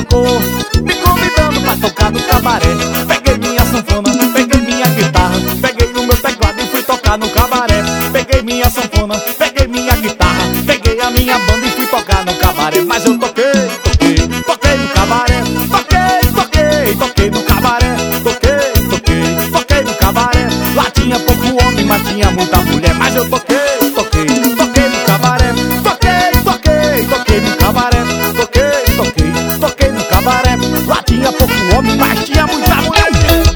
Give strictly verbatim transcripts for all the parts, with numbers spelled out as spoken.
tocou, me convidando pra tocar no cabaré. Peguei minha sanfona, peguei minha guitarra, peguei o meu teclado e fui tocar no cabaré. Peguei minha sanfona, peguei minha guitarra, peguei a minha banda e fui tocar no cabaré. Mas eu toquei, toquei, toquei no cabaré. Toquei, toquei, toquei no cabaré. Toquei, toquei, toquei no cabaré. Lá tinha pouco homem, mas tinha muita mulher. Mas eu toquei, toquei, toquei no cabaré. Toquei, toquei, toquei no cabaré. Toquei, toquei, toquei no cabaré. Lá tinha pouco homem, mas tinha muita mulher.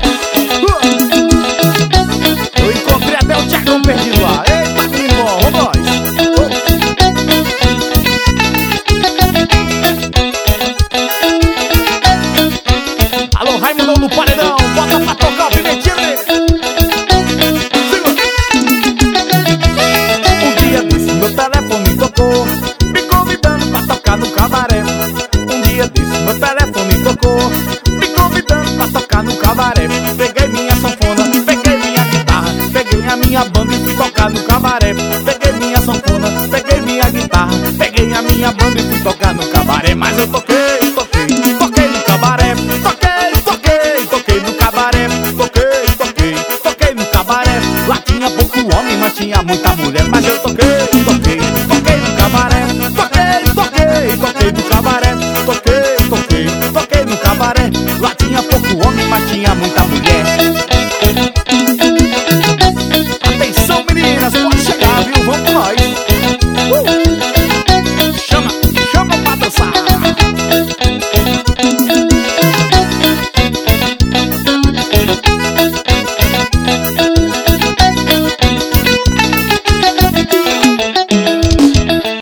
Eu encontrei até o Tiagão perdido lá. Eita, menino bom, vamos nós. Alô, Raimundão no paredão, bota pra tocar o pimentinho dele. Um dia desse meu telefone tocou, me convidando pra tocar no cabaré. Um dia desse meu telefone tocou,